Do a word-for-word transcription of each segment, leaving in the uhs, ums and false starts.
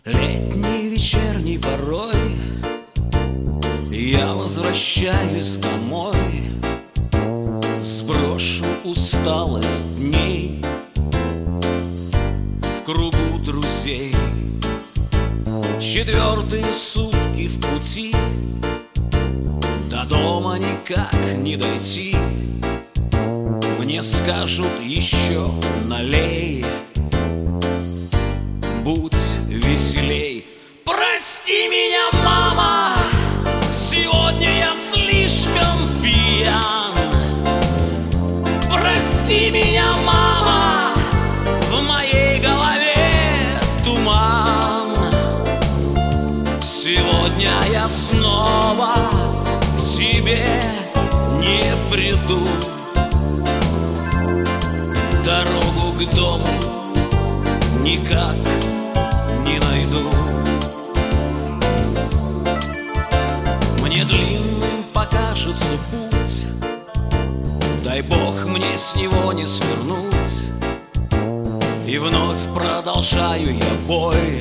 Летний вечерний порой я возвращаюсь домой, сброшу усталость дней в кругу друзей. Четвертые сутки в пути, до дома никак не дойти. Мне скажут еще налей, будь веселей. Прости меня, мама, сегодня я слишком пьян. Прости меня, мама, в моей голове туман. Сегодня я снова к тебе не приду, дорогу к дому никак не найду. Мне длинным покажется путь, дай Бог мне с него не свернуть. И вновь продолжаю я бой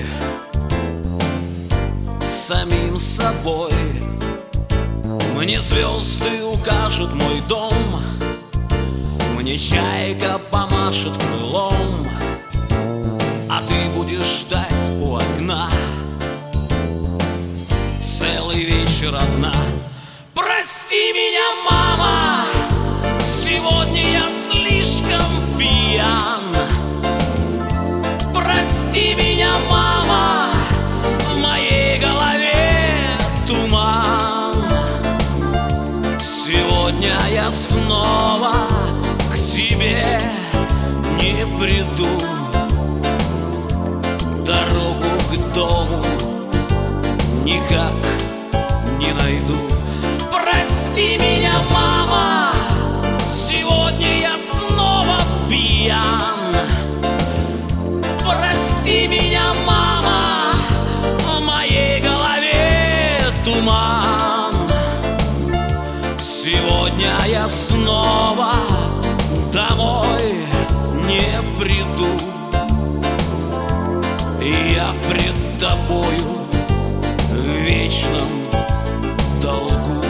с самим собой. Мне звезды укажут мой дом, мне чайка помашет крылом, а ты будешь ждать у окна целый вечер одна. Прости меня, мама, сегодня я слишком пьян. Прости меня, мама, в моей голове туман. Сегодня я снова к тебе не приду, дорогу к дому никак не найду. Прости меня, мама, сегодня я снова пьян. Прости меня, мама, в моей голове туман. Сегодня я снова домой не приду, и я пред тобою в вечном долгу.